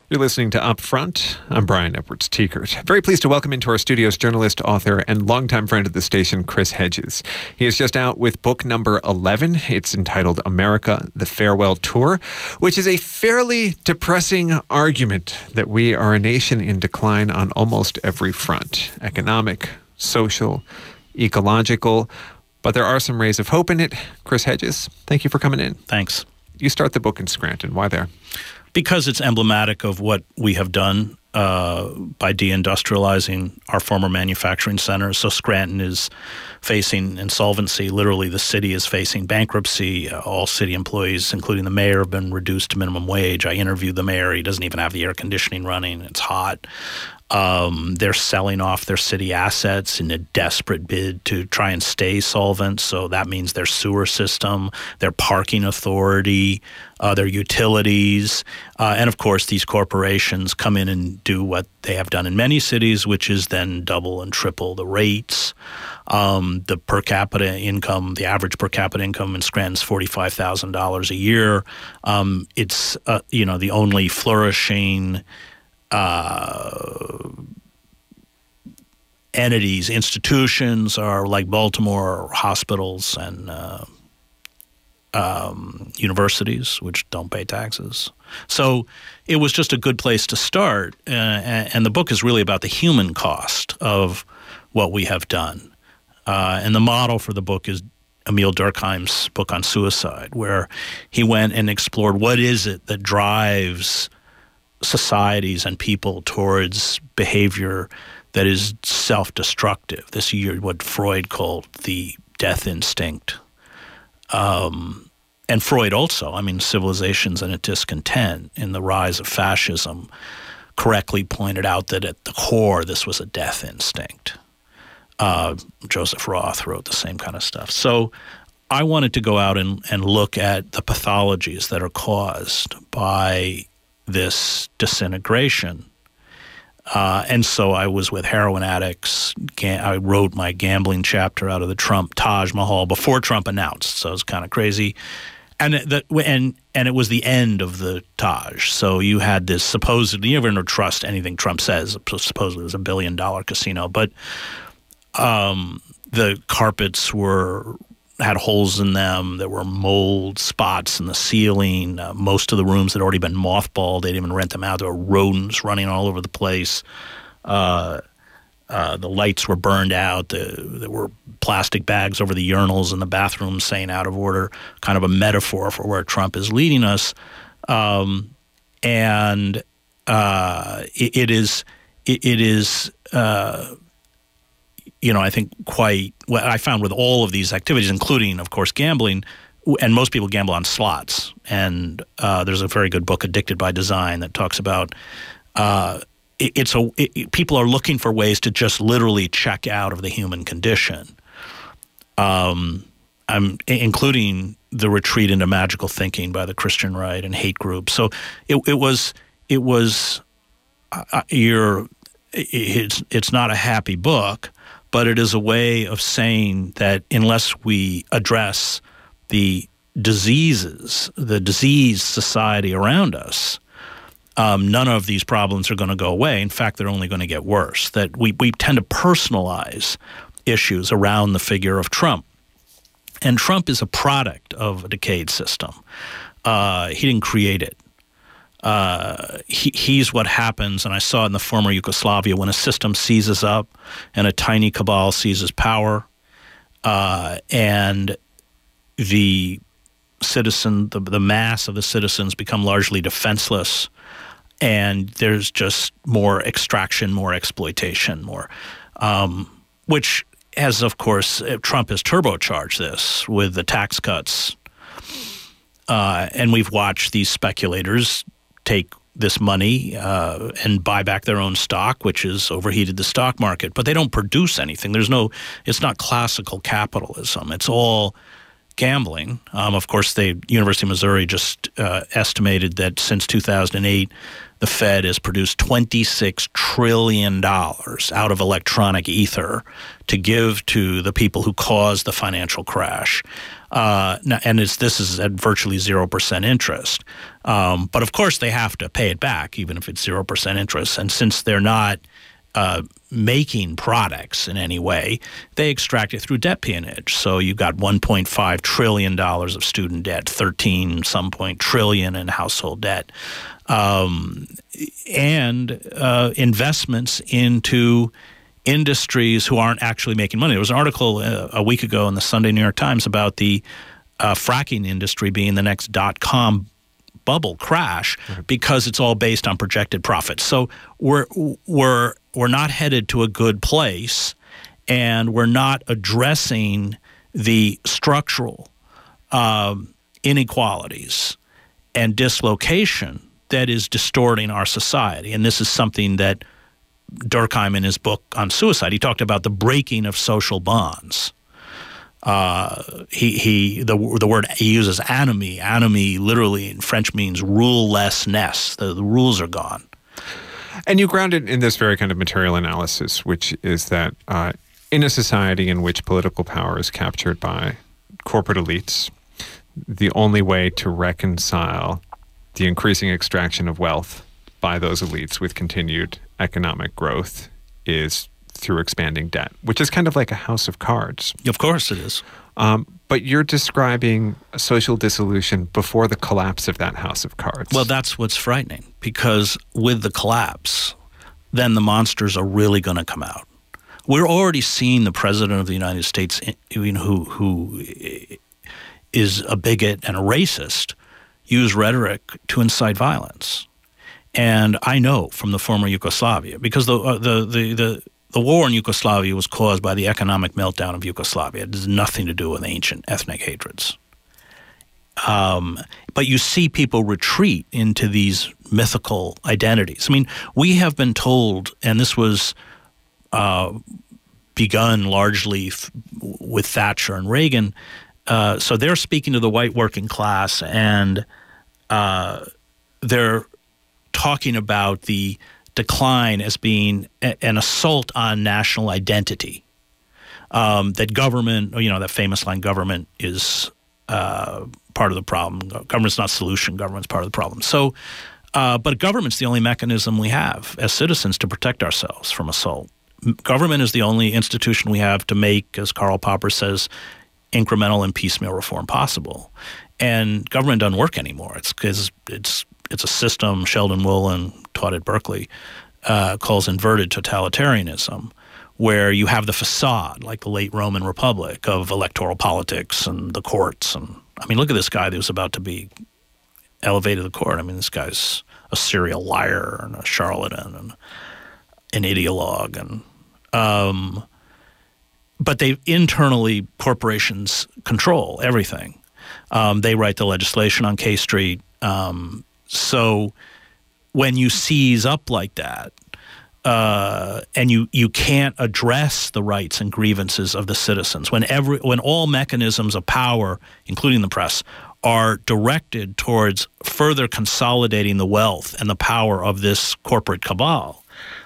You're listening to Upfront. I'm Brian Edwards-Teekert. Very pleased to welcome into our studios journalist, author, and longtime friend of the station, Chris Hedges. He is just out with book number 11. It's entitled America, the Farewell Tour, which is a fairly depressing argument that we are a nation in decline on almost every front: economic, social, ecological. But there are some rays of hope in it. Chris Hedges, thank you for coming in. Thanks. You start the book in Scranton. Why there? Because it's emblematic of what we have done by deindustrializing our former manufacturing centers. So Scranton is facing insolvency. Literally, the city is facing bankruptcy. All city employees, including the mayor, have been reduced to minimum wage. I interviewed the mayor. He doesn't even have the air conditioning running. It's hot. They're selling off their city assets in a desperate bid to try and stay solvent. So that means their sewer system, their parking authority, their utilities. And of course, these corporations come in and do what they have done in many cities, which is then double and triple the rates. The per capita income, the average per capita income in Scranton is $45,000 a year. It's the only flourishing entities, institutions are like Baltimore, hospitals and universities, which don't pay taxes. So it was just a good place to start. And the book is really about the human cost of what we have done. And the model for the book is Emil Durkheim's book on suicide, where he went and explored what is it that drives societies and people towards behavior that is self-destructive. This is what Freud called the death instinct. And Freud also, Civilizations and its Discontent in the Rise of Fascism, correctly pointed out that at the core this was a death instinct. Joseph Roth wrote the same kind of stuff. So I wanted to go out and look at the pathologies that are caused by this disintegration. And so I was with heroin addicts. I wrote my gambling chapter out of the Trump Taj Mahal before Trump announced, so it was kind of crazy. And it was the end of the Taj. So you had this supposedly, you never trust anything Trump says, supposedly it was $1 billion casino, but the carpets had holes in them. There were mold spots in the ceiling. Most of the rooms had already been mothballed. They didn't even rent them out. There were rodents running all over the place. The lights were burned out. There were plastic bags over the urinals in the bathrooms saying out of order, kind of a metaphor for where Trump is leading us. It is I think quite what I found with all of these activities, including, of course, gambling, and most people gamble on slots. And there's a very good book, Addicted by Design, that talks about people are looking for ways to just literally check out of the human condition, including the retreat into magical thinking by the Christian right and hate groups. So it's not a happy book, but it is a way of saying that unless we address the diseased society around us, none of these problems are going to go away. In fact, they're only going to get worse. That we tend to personalize issues around the figure of Trump. And Trump is a product of a decayed system. He didn't create it. He's what happens, and I saw it in the former Yugoslavia, when a system seizes up and a tiny cabal seizes power, and the citizen, the mass of the citizens become largely defenseless, and there's just more extraction, more exploitation, which has, of course, Trump has turbocharged this with the tax cuts, and we've watched these speculators take this money and buy back their own stock, which has overheated the stock market. But they don't produce anything. It's not classical capitalism. It's all gambling. Of course, the University of Missouri just estimated that since 2008, the Fed has produced $26 trillion out of electronic ether to give to the people who caused the financial crash. This is at virtually 0% interest. But of course, they have to pay it back, even if it's 0% interest. And since they're not making products in any way, they extract it through debt peonage. So you've got $1.5 trillion of student debt, 13 some point trillion in household debt, and investments into industries who aren't actually making money. There was an article a week ago in the Sunday New York Times about the fracking industry being the next .com bubble crash because it's all based on projected profits. So we're not headed to a good place, and we're not addressing the structural inequalities and dislocation that is distorting our society. And this is something that Durkheim, in his book on suicide, he talked about the breaking of social bonds. The word he uses, anomie. Anomie literally in French means rule-lessness. The rules are gone. And you ground it in this very kind of material analysis, which is that in a society in which political power is captured by corporate elites, the only way to reconcile the increasing extraction of wealth by those elites with continued economic growth is through expanding debt, which is kind of like a house of cards. Of course it is. But you're describing a social dissolution before the collapse of that house of cards. Well, that's what's frightening, because with the collapse, then the monsters are really going to come out. We're already seeing the president of the United States, who is a bigot and a racist, use rhetoric to incite violence. And I know from the former Yugoslavia, because the war in Yugoslavia was caused by the economic meltdown of Yugoslavia. It has nothing to do with ancient ethnic hatreds. But you see people retreat into these mythical identities. I mean, we have been told, and this was begun largely with Thatcher and Reagan, so they're speaking to the white working class, and they're talking about the decline as being an assault on national identity. That government, that famous line, government is part of the problem. Government's not solution, government's part of the problem. So, but government's the only mechanism we have as citizens to protect ourselves from assault. Government is the only institution we have to make, as Karl Popper says, incremental and piecemeal reform possible. And government doesn't work anymore. It's because it's a system Sheldon Woolen taught at Berkeley calls inverted totalitarianism, where you have the facade, like the late Roman Republic, of electoral politics and the courts. And I mean, look at this guy that was about to be elevated to the court. I mean, this guy's a serial liar and a charlatan and an ideologue. And but they internally, corporations control everything. They write the legislation on K Street. So when you seize up like that, and you can't address the rights and grievances of the citizens, when all mechanisms of power, including the press, are directed towards further consolidating the wealth and the power of this corporate cabal,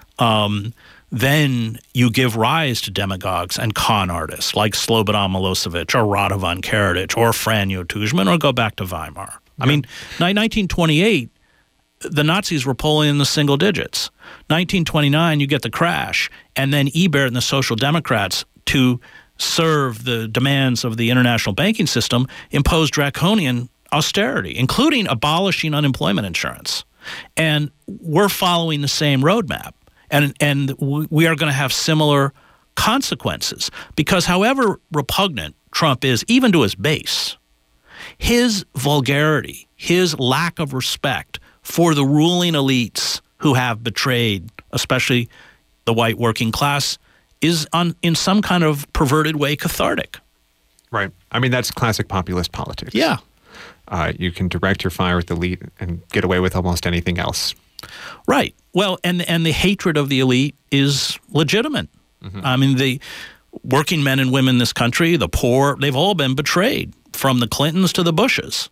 then you give rise to demagogues and con artists like Slobodan Milosevic or Radovan Karadzic or Franjo Tuđman, or go back to Weimar. I mean, 1928, the Nazis were polling in the single digits. 1929, you get the crash, and then Ebert and the Social Democrats, to serve the demands of the international banking system, imposed draconian austerity, including abolishing unemployment insurance. And we're following the same roadmap. And we are going to have similar consequences, because however repugnant Trump is, even to his base, his vulgarity, his lack of respect for the ruling elites who have betrayed, especially the white working class, is in some kind of perverted way cathartic. Right. I mean, that's classic populist politics. Yeah. You can direct your fire at the elite and get away with almost anything else. Right. Well, and the hatred of the elite is legitimate. Mm-hmm. I mean, the working men and women in this country, the poor, they've all been betrayed from the Clintons to the Bushes.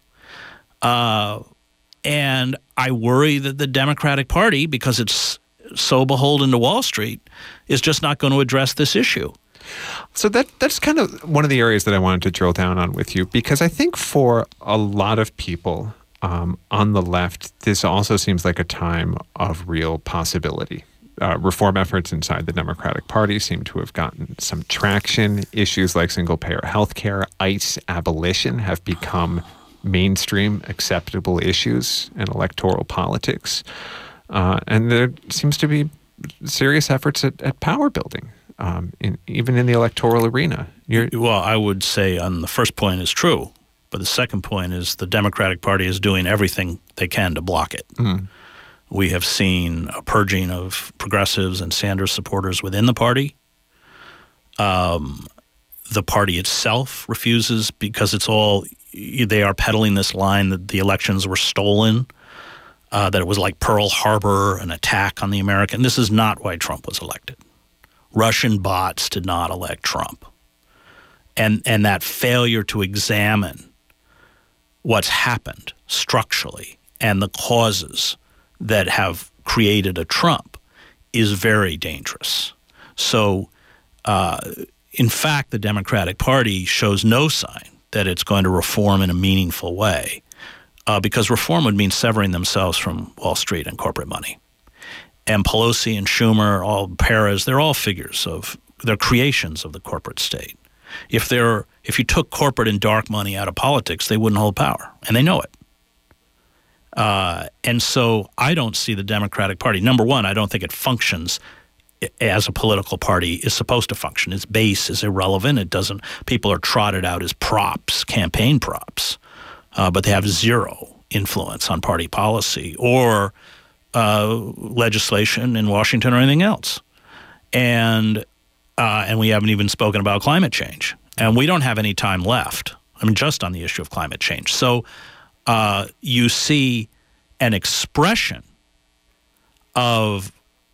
And I worry that the Democratic Party, because it's so beholden to Wall Street, is just not going to address this issue. So that's kind of one of the areas that I wanted to drill down on with you, because I think for a lot of people on the left, this also seems like a time of real possibility. Reform efforts inside the Democratic Party seem to have gotten some traction. Issues like single-payer health care, ICE abolition have become mainstream acceptable issues in electoral politics. And there seems to be serious efforts at power building, even in the electoral arena. Well, I would say on the first point is true, but the second point is the Democratic Party is doing everything they can to block it. Mm. We have seen a purging of progressives and Sanders supporters within the party. The party itself refuses, because they are peddling this line that the elections were stolen, that it was like Pearl Harbor, an attack on the American. This is not why Trump was elected. Russian bots did not elect Trump. And that failure to examine what's happened structurally and the causes that have created a Trump is very dangerous. So, in fact, the Democratic Party shows no sign that it's going to reform in a meaningful way, because reform would mean severing themselves from Wall Street and corporate money. And Pelosi and Schumer, all Perez, they're all figures they're creations of the corporate state. If you took corporate and dark money out of politics, they wouldn't hold power, and they know it. And so I don't see the Democratic Party. Number one, I don't think it functions as a political party is supposed to function. Its base is irrelevant. It doesn't. People are trotted out as props, campaign props, but they have zero influence on party policy or legislation in Washington or anything else. And we haven't even spoken about climate change. And we don't have any time left. I mean, just on the issue of climate change. So you see an expression of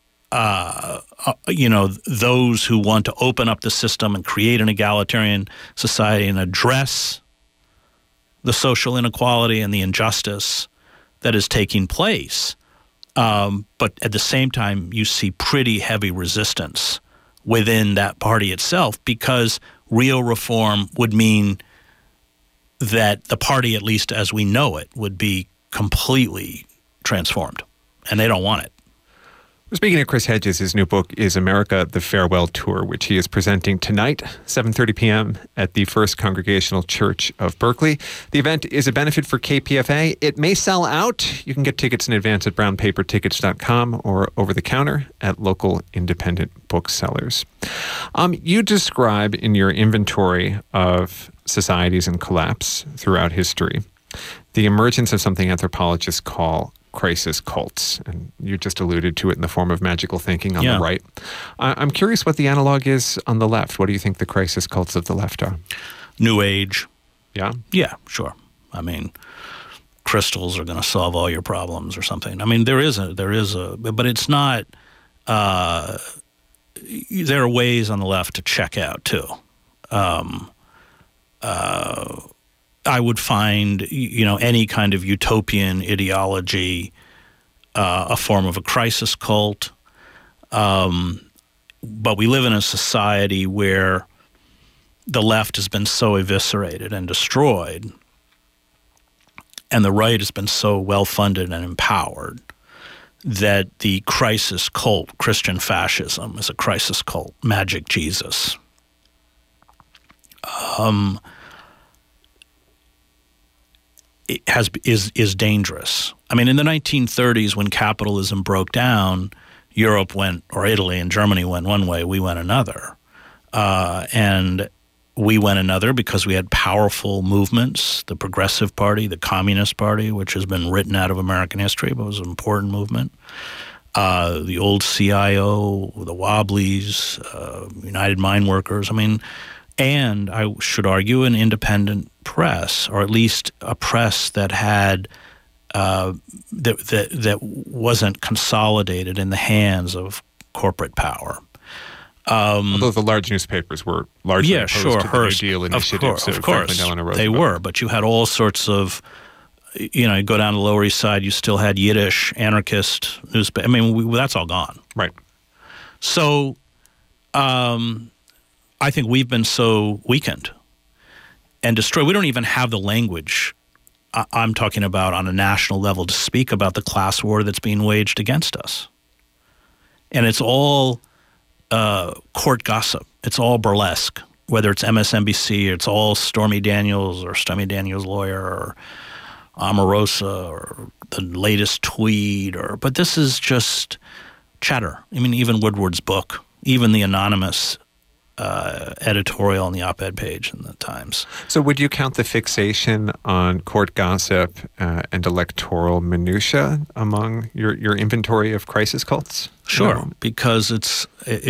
those who want to open up the system and create an egalitarian society and address the social inequality and the injustice that is taking place. But at the same time, you see pretty heavy resistance within that party itself, because real reform would mean that the party, at least as we know it, would be completely transformed, and they don't want it. Speaking of Chris Hedges, his new book is America, the Farewell Tour, which he is presenting tonight, 7:30 p.m. at the First Congregational Church of Berkeley. The event is a benefit for KPFA. It may sell out. You can get tickets in advance at brownpapertickets.com or over the counter at local independent booksellers. You describe in your inventory of societies in collapse throughout history the emergence of something anthropologists call crisis cults, and you just alluded to it in the form of magical thinking on the right. I'm curious what the analog is on the left. What do you think the crisis cults of the left are? New Age. Yeah? Yeah, sure. I mean, crystals are going to solve all your problems or something. I mean, there is a, but it's not, there are ways on the left to check out too. I would find, any kind of utopian ideology a form of a crisis cult. But we live in a society where the left has been so eviscerated and destroyed, and the right has been so well-funded and empowered, that the crisis cult, Christian fascism, is a crisis cult, Magic Jesus. Is dangerous. I mean, in the 1930s, when capitalism broke down, Europe went, or Italy and Germany went one way, we went another. And we went another because we had powerful movements, the Progressive Party, the Communist Party, which has been written out of American history, but was an important movement. The old CIO, the Wobblies, United Mine Workers. I mean, and I should argue an independent press, or at least a press that had that wasn't consolidated in the hands of corporate power. Although the large newspapers were largely opposed to the New Deal initiatives of course, they were. But you had all sorts of, you go down the Lower East Side, you still had Yiddish, anarchist newspaper. I mean, that's all gone. Right. So I think we've been so weakened and destroyed. We don't even have the language I'm talking about on a national level to speak about the class war that's being waged against us. And it's all court gossip. It's all burlesque, whether it's MSNBC, it's all Stormy Daniels or Stormy Daniels' lawyer or Omarosa or the latest tweet. But this is just chatter. I mean, even Woodward's book, even the anonymous editorial on the op-ed page in the Times. So would you count the fixation on court gossip and electoral minutia among your inventory of crisis cults? Sure, because it's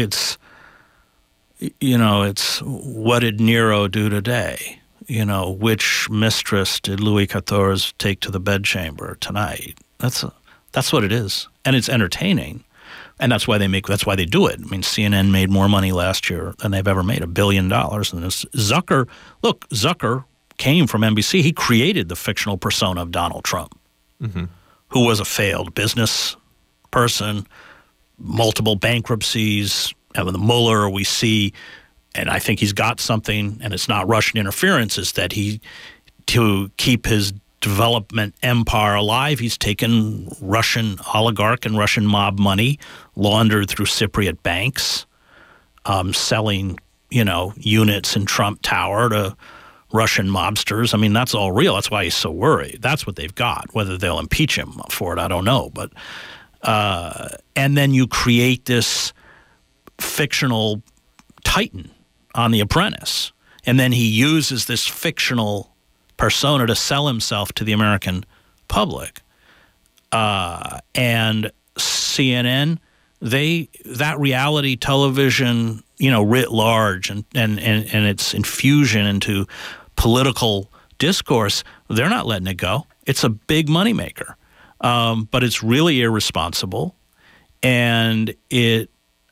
what did Nero do today? Which mistress did Louis XIV take to the bedchamber tonight? That's what it is, and it's entertaining. And that's why they do it. I mean, CNN made more money last year than they've ever made, $1 billion. And this Zucker came from NBC. He created the fictional persona of Donald Trump, who was a failed business person, multiple bankruptcies. And with the Mueller, we see, and I think he's got something, and it's not Russian interference, is that to keep his development empire alive, he's taken Russian oligarch and Russian mob money laundered through Cypriot banks, selling, units in Trump Tower to Russian mobsters. I mean, that's all real. That's why he's so worried. That's what they've got. Whether they'll impeach him for it, I don't know. But and then you create this fictional titan on The Apprentice, and then he uses this fictional persona to sell himself to the American public. And CNN, that reality television, writ large and its infusion into political discourse, they're not letting it go. It's a big moneymaker. But it's really irresponsible, and it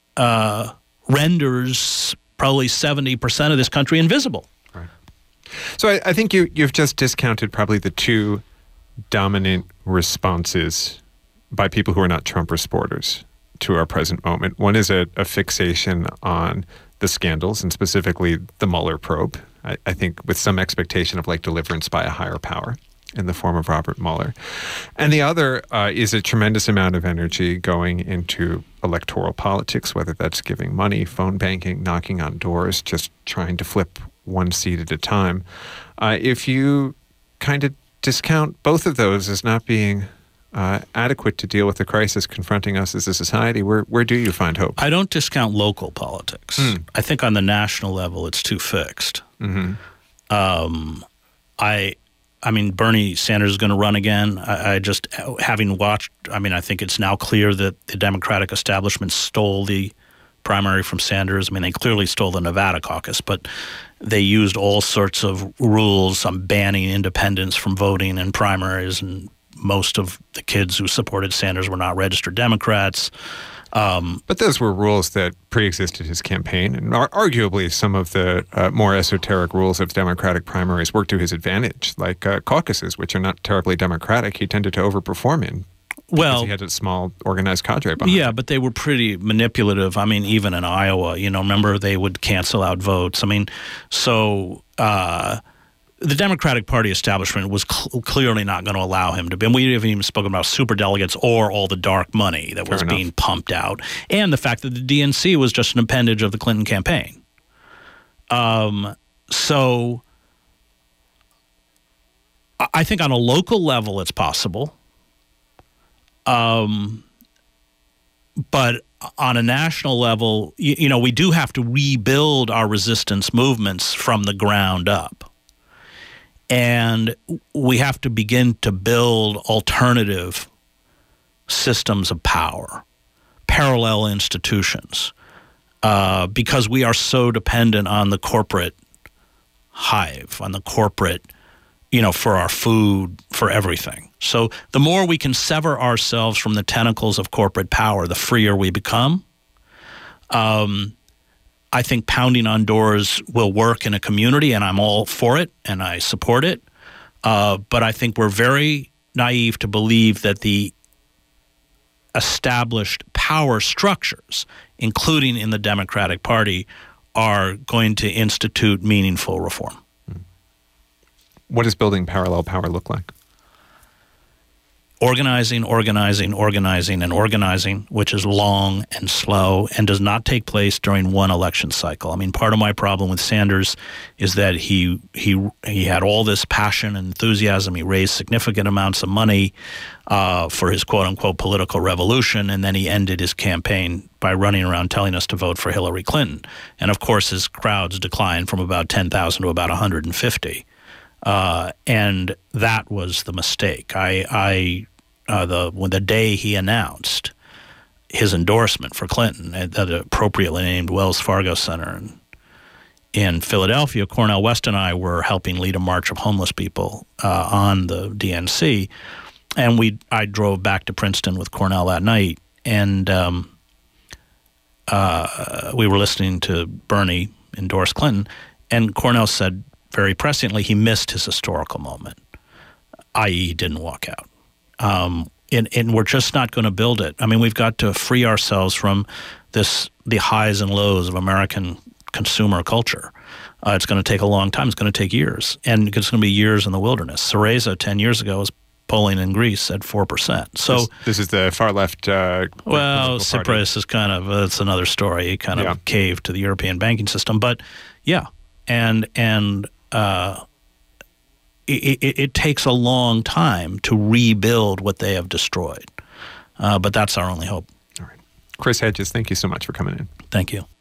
renders probably 70% of this country invisible. So I think you've just discounted probably the two dominant responses by people who are not Trump supporters to our present moment. One is a fixation on the scandals, and specifically the Mueller probe, I think with some expectation of deliverance by a higher power in the form of Robert Mueller. And the other is a tremendous amount of energy going into electoral politics, whether that's giving money, phone banking, knocking on doors, just trying to flip one seat at a time. If you kind of discount both of those as not being adequate to deal with the crisis confronting us as a society, where do you find hope? I don't discount local politics. I think on the national level, it's too fixed. I mean, Bernie Sanders is going to run again. I just, having watched, I think it's now clear that the Democratic establishment stole the primary from Sanders. I mean, they clearly stole the Nevada caucus, but they used all sorts of rules on banning independents from voting in primaries, and most of the kids who supported Sanders were not registered Democrats. But those were rules that pre-existed his campaign, and arguably some of the more esoteric rules of Democratic primaries worked to his advantage, like caucuses, which are not terribly Democratic. He tended to overperform in. Because he had a small organized cadre behind him. But they were pretty manipulative. I mean, even in Iowa, remember they would cancel out votes. I mean, so the Democratic Party establishment was clearly not going to allow him to be. And we haven't even spoken about superdelegates or all the dark money that was being pumped out, and the fact that the DNC was just an appendage of the Clinton campaign. So I think on a local level it's possible. But on a national level, we do have to rebuild our resistance movements from the ground up. And we have to begin to build alternative systems of power, parallel institutions, because we are so dependent on the corporate hive, on the corporate, for our food, for everything. So the more we can sever ourselves from the tentacles of corporate power, the freer we become. I think pounding on doors will work in a community, and I'm all for it, and I support it. But I think we're very naive to believe that the established power structures, including in the Democratic Party, are going to institute meaningful reform. What does building parallel power look like? Organizing, and organizing, which is long and slow and does not take place during one election cycle. I mean, part of my problem with Sanders is that he had all this passion and enthusiasm. He raised significant amounts of money for his quote-unquote political revolution, and then he ended his campaign by running around telling us to vote for Hillary Clinton. And, of course, his crowds declined from about 10,000 to about 150. And that was the mistake. When the day he announced his endorsement for Clinton at the appropriately named Wells Fargo Center in Philadelphia, Cornel West and I were helping lead a march of homeless people on the DNC, and I drove back to Princeton with Cornel that night, and we were listening to Bernie endorse Clinton, and Cornel said very presciently he missed his historical moment, i.e. he didn't walk out. And we're just not going to build it. I mean, we've got to free ourselves from the highs and lows of American consumer culture. It's going to take a long time. It's going to take years. And it's going to be years in the wilderness. Syriza 10 years ago was polling in Greece at 4%. So this is the far left. Well, Tsipras is kind of it's another story. He kind of caved to the European banking system, but yeah, and it takes a long time to rebuild what they have destroyed, but that's our only hope. All right, Chris Hedges, thank you so much for coming in. Thank you.